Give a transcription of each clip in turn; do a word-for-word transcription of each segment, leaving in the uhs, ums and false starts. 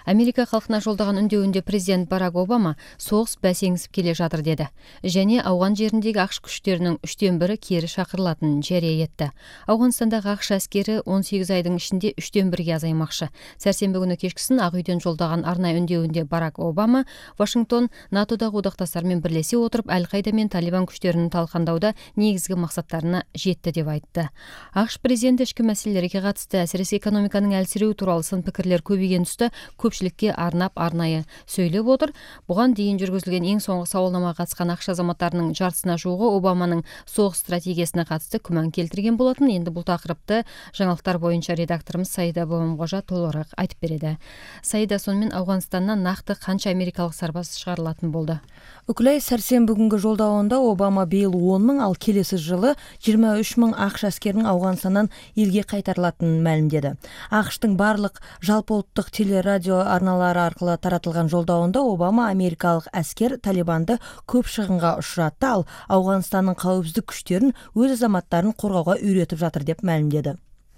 Америка халқына жолдаған үндеуінде президент Барак Обама соғыс бәсеңсіп келе жатыр деді. Және ауған жеріндегі ақш күштерінің үштен бірі кері шақырылатынын жария етті. Ауғанстандағы ақш әскері он сегіз айдың ішінде үштен бірге азаймақшы. Сәрсенбі күні кешкісін Ақ үйден жолдаған арнайы үндеуінде Барак Обама Вашингтон НАТОдағы одақтастармен бірлесе отырып Әл-Қаида мен Талибан күштерін талқандауда негізгі мақсаттарына жетті деп айтты. ақш президенті ішкі мәселелерге қатысты, әсіресе экономиканың әлсіреуі туралы сын пікірлер көбейген тұста көпшілікке арнап арнайы сөйлеп отыр. Бұған дейін жүргізілген ең соңғы сауалнамаға қатысқан ақш азаматтарының жартысына жуығы Обаманың соғыс стратегиясына қатысты күмән келтірген болатын. Енді бұл тақырыпты жаңалықтар бойынша редакторымыз Саида Бомғожа толығырақ айтып береді. Саида, сонымен Ауғанстаннан нақты қанша америкалық сарбаз шығарылатын болды? Үкілай сәрсен бүгінгі жолдауында Обама биыл он мың, ал келесі жылы жиырма үш мың ақш әскерінің Ауғанстаннан елге қайтарылатынын мәлімдеді. ақштың барлық жалпыұлттық телерадио арналары арқылы таратылған жолдауында Обама америкалық әскер Талибанды көп шығынға ұшыратты, ал Ауғанстанның қауіпсіздік күштерін өз азаматтарын қорғауға үйретіп жатыр деп мәлімдеді.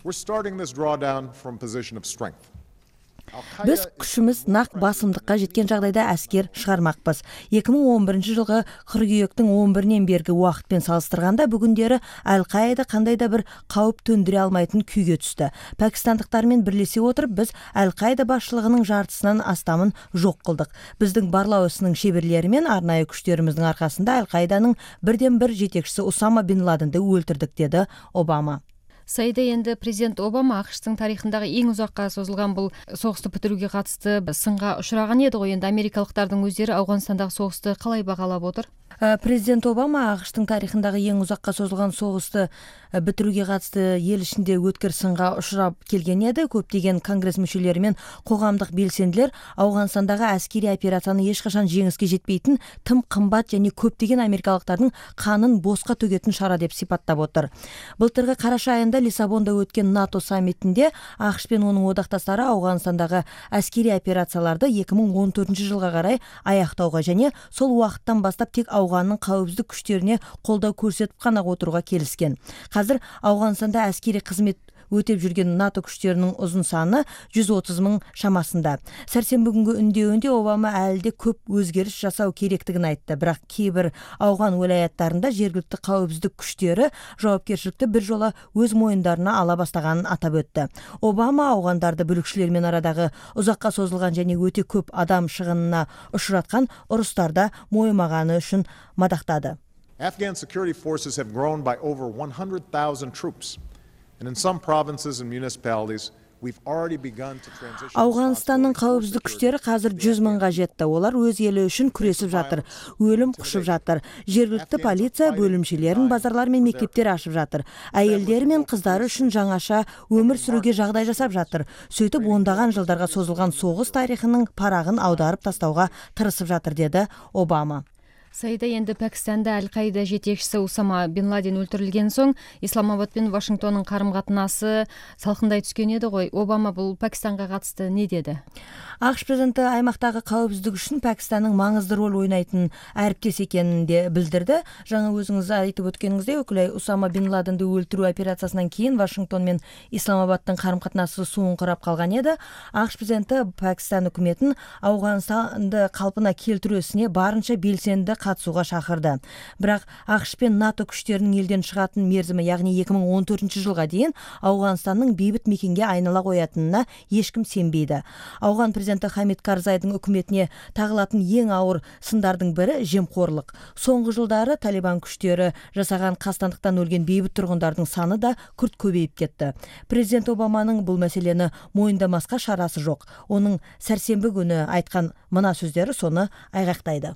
Біз күшіміз нақ басымдыққа жеткен жағдайда әскер шығармақпыз. екі мың он бірінші жылғы қыркүйектің он бірінен бергі уақытпен салыстырғанда бүгіндері Әл-Қаида қандай да бір қауіп төндіре алмайтын күйге түсті. Пәкістандықтармен бірлесе отырып, біз Әл-Қаида басшылығының жартысынан астамын жоқ қылдық. Біздің барлау ісінің шеберлері мен арнайы күштеріміздің арқасында Әл-Қаиданың бірден бір жетекшісі Усама бин Ладенді өлтірдік, деді Обама. Саида, енді президент Обама ақштың тарихындағы ең ұзаққа созылған бұл соғысты бітіруге қатысты сынға ұшыраған еді ғой. Енді америкалықтардың өздері Ауғанстандағы соғысты қалай бағалап отыр? Президент Обама ақштың тарихындағы ең ұзаққа созылған соғысты бітіруге қатысты ел ішінде өткір сынға ұшырап келген еді. Көптеген конгресс мүшелері мен қоғамдық белсенділер Ауғанстандағы әскери операцияны ешқашан жеңіске жетпейтін, тым қымбат және көптеген америкалықтардың қанын босқа төгетін шара деп сипаттап отыр. Былтырғы қараша айында Лиссабонда өткен НАТО саммитінде ақш пен оның одақтастары Ауғанстандағы әскери операцияларды екі мың он төртінші жылға қарай аяқтауға және сол уақыттан бастап тек Ауғанның қауіпсіздік күштеріне қолдау көрсетіп қана отыруға келіскен. Қазір Ауғанстанда әскери қызмет өтеп жүрген НАТО күштерінің ұзын саны жүз отыз мың шамасында. Сәрсен бүгінгі үндеуінде Обама әлде көп өзгеріс жасау керектігін айтты, бірақ кейбір ауған уәлаяттарында жергілікті қауіпсіздік күштері жауапкершілікті бір жола өз мойындарына ала бастағанын атап өтті. Обама ауғандарды бүлікшілермен арадағы ұзаққа созылған және өте көп адам шығынына ұшыратқан ұрыстарда мойымағаны үшін мадақтады. Afghan security forces have grown by over one hundred thousand troops. And in some provinces and municipalities, we've already begun to transition. Ауғанстанның қауіпсіздік күштері қазір жүз мыңға жетті. Олар өз елі үшін күресіп жатыр, өлім құшып жатыр. Жергілікті полиция бөлімшелерін, базарлар мен мектептер ашып жатыр. Әйелдері мен қыздары үшін жаңаша өмір сүруге жағдай жасап жатыр. Сөйтіп ондаған жылдарға созылған соғыс тарихының парағын аударып тастауға тырысып жатыр, деді Обама. Саида, енді Пәкістанда Әл-Қаида жетекшісі Усама бин Ладен өлтірілген соң Исламабад пен Вашингтонның қарым-қатынасы салқындай түскен еді ғой. Обама бұл Пәкістанға қатысты не деді? ақш президенті аймақтағы қауіпсіздік үшін Пәкістанның маңызды рөл ойнайтын әріптес екенін де білдірді. Жаңа өзіңіз айтып өткеніңізде, өкілай Усама бин Ладенді өлтіру операциясынан кейін Вашингтон мен Исламабадтың қарым-қатынасы суыңқырап қалған еді. ақш президенті Пәкістан үкіметін Ауғанстанды қалпына келтіру ісіне барынша белсенді қатысуға шақырды. Бірақ ақш пен НАТО күштерінің елден шығатын мерзімі, яғни екі мың он төртінші жылға дейін Ауғанстанның бейбіт мекенге айнала қоятынына ешкім сенбейді. Ауған президенті Хамид Карзайдың үкіметіне тағылатын ең ауыр сындардың бірі жемқорлық. Соңғы жылдары Талибан күштері жасаған қастандықтан өлген бейбіт тұрғындардың саны да күрт көбейіп кетті. Президент Обаманың бұл мәселені мойындамасқа шарасы жоқ. Оның сәрсенбі күні айтқан мына сөздері соны айғақтайды.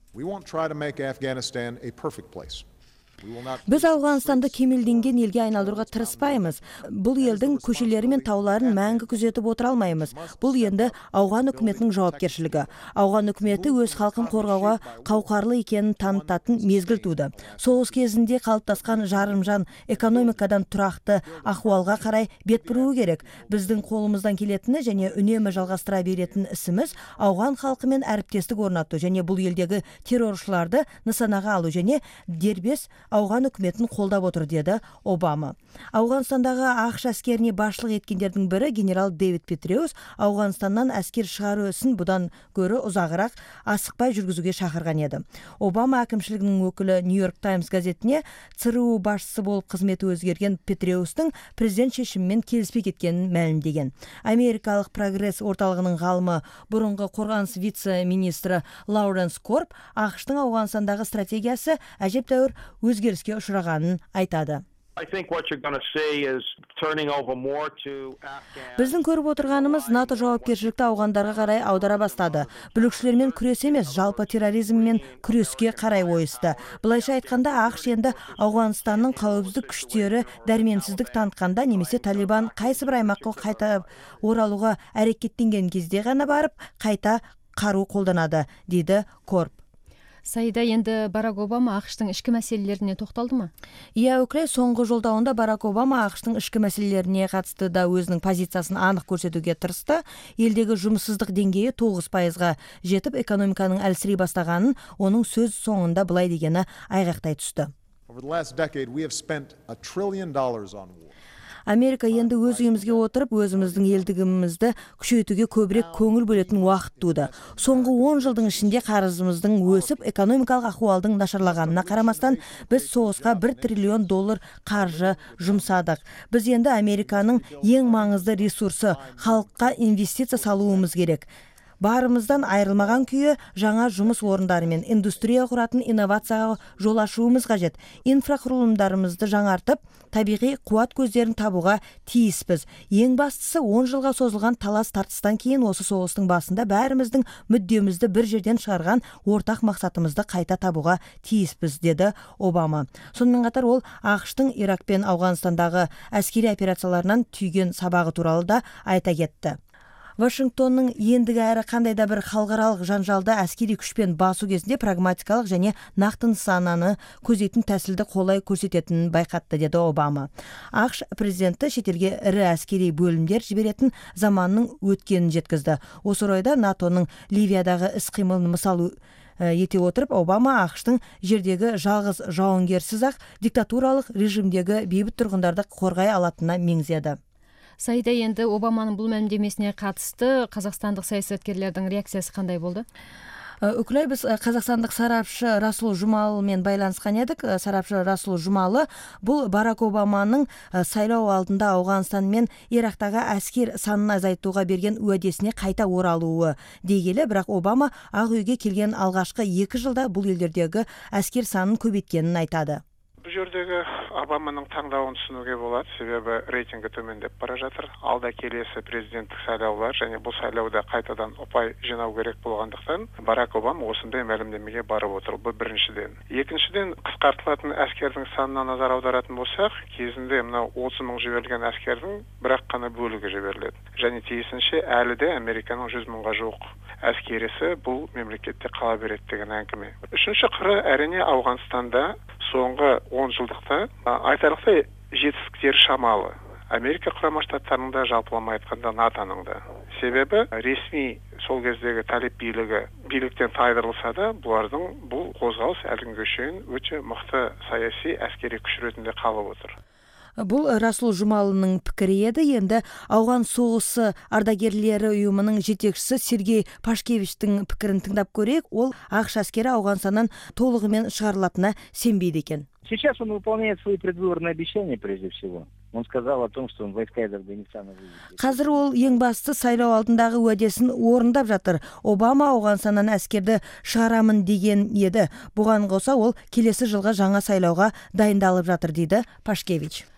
Біз Ауғанстанды кемелденген елге айналдыруға тырыспаймыз. Бұл елдің көшелері мен тауларын мәңгі күзетіп отыра алмаймыз. Бұл енді Ауған үкіметінің жауапкершілігі. Ауған үкіметі өз халқын қорғауға қауқарлы екенін танытатын мезгіл туды. Соғыс кезінде қалыптасқан жарымжан экономикадан тұрақты ахуалға қарай бет бұруы керек. Біздің қолымыздан келетіні және үнемі жалғастыра беретін ісіміз Ауған халқымен әріптестік орнату және бұл елдегі терроршыларды нысанаға алу және дербес ауған үкіметін қолдап отыр, деді Обама. Ауғанстандағы ақш әскеріне басшылық еткендердің бірі генерал Дэвид Петреус Ауғанстаннан әскер шығару ісін бұдан гөрі ұзағырақ асықпай жүргізуге шақырған еді. Обама әкімшілігінің өкілі Нью-Йорк Таймс газетіне ЦРУ басшысы болып қызметі өзгерген Петреустың президент шешімімен келіспей кеткенін мәлімдеген. Америкалық прогресс орталығының ғалымы, бұрынғы қорғаныс вице-министрі Лауренс Корб ақштың Ауғанстандағы стратегиясы әжептәуір өзгеріске ұшырағанын айтады. Біздің көріп отырғанымыз НАТО жауапкершілікті ауғандарға қарай аудара бастады. Бүлікшілермен күрес емес, жалпы терроризммен күреске қарай ойысты. Бұлайша айтқанда, ақш енді Ауғанстанның қауіпсіздік күштері дәрменсіздік танытқанда немесе Талибан қайсы бір аймаққа қайта оралуға әрекеттенген кезде ғана барып, қайта қару қолданады, дейді Корб. Саида, енді Барак Обама ақштың ішкі мәселелеріне тоқталды ма? Иә, өкілі, соңғы жолдауында Барак Обама ақштың ішкі мәселелеріне қатысты да өзінің позициясын анық көрсетуге тырысты. Елдегі жұмыссыздық деңгейі тоғыз пайызға жетіп, экономиканың әлсірей бастағанын оның сөз соңында былай дегені айғақтай түсті. Америка енді өз үйімізге отырып, өзіміздің елдігімізді күшейтуге көбірек көңіл бөлетін уақыт туды. Соңғы он жылдың ішінде қарызымыздың өсіп, экономикалық ахуалдың нашарлағанына қарамастан, біз соғысқа бір триллион доллар қаржы жұмсадық. Біз енді Американың ең маңызды ресурсы, халыққа инвестиция салуымыз керек. Барымыздан айырылмаған күйі жаңа жұмыс орындары мен индустрия құратын инновацияға жол ашуымыз қажет. Инфрақұрылымдарымызды жаңартып, табиғи қуат көздерін табуға тиіспіз. Ең бастысы, он жылға созылған талас тартыстан кейін осы соғыстың басында бәріміздің мүддемізді бір жерден шығарған ортақ мақсатымызды қайта табуға тиіспіз, деді Обама. Сонымен қатар ол ақштың Ирак пен Ауғанстандағы әскери операцияларынан түйген сабағы туралы да айта кетті. Вашингтонның ендігі әрі қандай да бір халықаралық жанжалды әскери күшпен басу кезінде прагматикалық және нақты нысананы көздейтін тәсілді қолай көрсететінін байқатты, деді Обама. ақш президенті шетелге ірі әскери бөлімдер жіберетін заманның өткенін жеткізді. Осы орайда натоның Ливиядағы іс-қимылын мысал ете отырып, Обама ақштың жердегі жалғыз жауынгерсіз-ақ диктатуралық режимдегі бейбіт тұрғындарды қорғай алатынына меңзеді. Саида, енді Обаманың бұл мәлімдемесіне қатысты қазақстандық саясаткерлердің реакциясы қандай болды? Өкілі, біз қазақстандық сарапшы Расул Жұмалымен байланысқан едік. Сарапшы Расул Жұмалы бұл Барак Обаманың сайлау алдында Ауғанстан мен Ирактағы әскер санын азайтуға берген уәдесіне қайта оралуы дегелі, бірақ Обама Ақ үйге келген алғашқы екі жылда бұл елдердегі әскер санын көбейткенін айтады. Бұл жердегі Обаманың таңдауын түсінуге болады, себебі рейтингі төмендеп бара жатыр. Алда келесі президенттік сайлаулар және бұл сайлауда қайтадан ұпай жинау керек болғандықтан Барак Обама осындай мәлімдемеге барып отыр. Бұл біріншіден. Екіншіден, қысқартылатын әскердің санына назар аударатын болсақ, кезінде мынау отыз мың жіберілген әскердің бірақ қана бөлігі жіберіледі. Және тиісінше әлі де Американың жүз мыңға жуық әскерisi бұл мемлекетте қала береді деген әңгіме. Үшінші қыры, әрине Ауғанстанда соңғы он жылдықта айтарлықтай жетістіктері шамалы. Америка құрама штаттарының да, жалпылама айтқанда натоның да. Себебі ресми сол кездегі талиб билігі биліктен тайдырылса да, бұлардың бұл қозғалыс әлгіге шейін өте мықты саяси әскери күш ретінде қалып отыр. Бұл Расул Жұмалының пікірі еді. Енді ауған соғысы ардагерлері ұйымының жетекшісі Сергей Пашкевичтің пікірін тыңдап көрейік. Ол ақш әскері Ауғанстаннан толығымен шығарылатынына сенбейді екен. Сейчас он выполняет свои предвыборные обещания прежде всего. Он сказал о том, что он войска из Афганистана выведет. Қазір ол ең басты сайлау алдындағы уәдесін орындап жатыр. Обама Ауғанстаннан әскерді шығарамын деген еді. Бұған қоса ол келесі жылға жаңа сайлауға дайындалып жатыр, дейді Пашкевич.